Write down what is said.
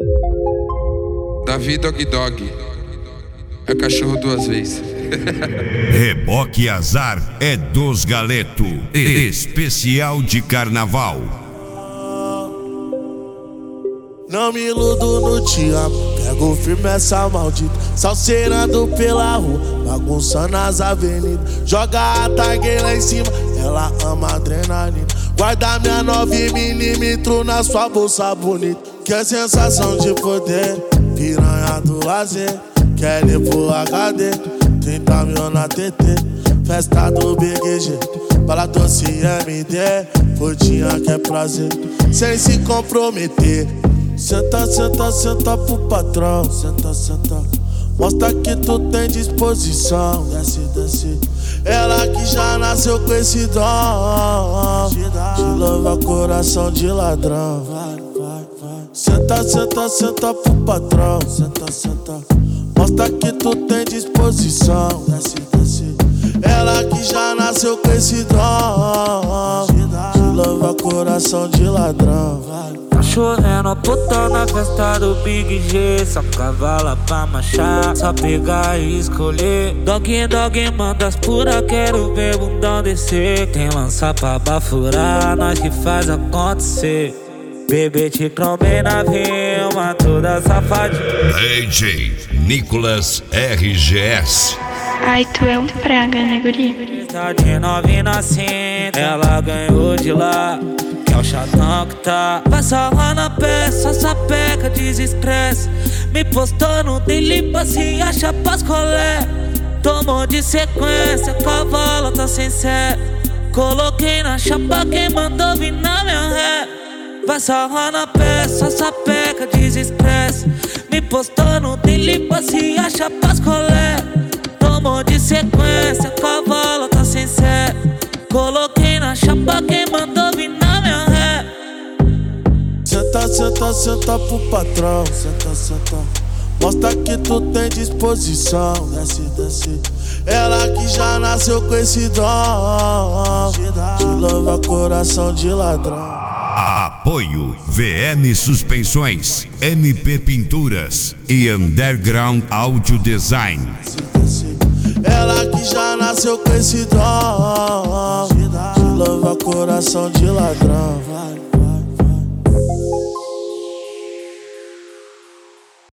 Davi Dog Dog é cachorro duas vezes. Reboque e Azar é dos Galeto, especial de carnaval. Não me iludo no te amo, pego firme essa maldita, salseirando pela rua, bagunçando as avenidas. Joga a tag lá em cima, ela ama adrenalina. Guarda minha 9mm na sua bolsa bonita. Que é sensação de poder, piranha do lazer. Quer ir pro HD, 30 mil na TT. Festa do BGG, bala doce MD. Putinha que é prazer, sem se comprometer. Senta, senta, senta pro patrão. Senta, senta, mostra que tu tem disposição. Desce, desce, ela que já nasceu com esse dom de louva coração de ladrão. Vai, vai, vai. Senta, senta, senta pro patrão. Senta, senta, mostra que tu tem disposição. Desce, desce, ela que já nasceu com esse dom de louva coração de ladrão. Vai. Tá chovendo puta na festa do Big G. Só cavala pra marchar, só pegar e escolher. Dog, dog, manda as pura, quero ver bundão descer. Tem lança pra bafurar, nós que faz acontecer. Bebê te trombei na rima, toda safadinha. DJ Nicolas RGS. Ai, tu é um praga, né, guri? Tá de nove na cinta, ela ganhou de lá. Que é o chatão que tá. Vai só na peça, sapeca, desestresse. Me postou no daily, se acha pras colé. Tomou de sequência, cavalo tá sem sé. Coloquei na chapa, quem mandou vir na minha ré. Vai só na peça, sapeca, desestresse. Me postou no daily, se acha pras colé. Tomou de sequência, cavalo tá sem sé. Coloquei na chapa, quem mandou vir na minha ré. Senta, senta, senta pro patrão. Senta, senta, mostra que tu tem disposição. Desce, desce, ela que já nasceu com esse dom de louva coração de ladrão. Apoio VN Suspensões, MP Pinturas e Underground Audio Design. Ela que já nasceu com esse dom de louva coração de ladrão.